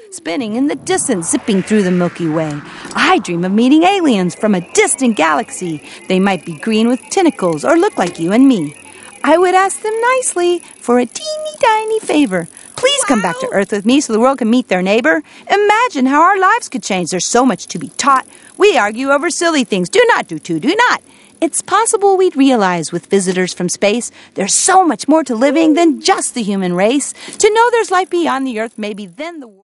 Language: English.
spinning in the distance, zipping through the Milky Way. I dream of meeting aliens from a distant galaxy. They might be green with tentacles or look like you and me. I would ask them nicely for a teeny tiny favor. Please come back to Earth with me so the world can meet their neighbor. Imagine how our lives could change. There's so much to be taught. We argue over silly things. Do not. It's possible we'd realize with visitors from space there's so much more to living than just the human race. To know there's life beyond the Earth, maybe then the world...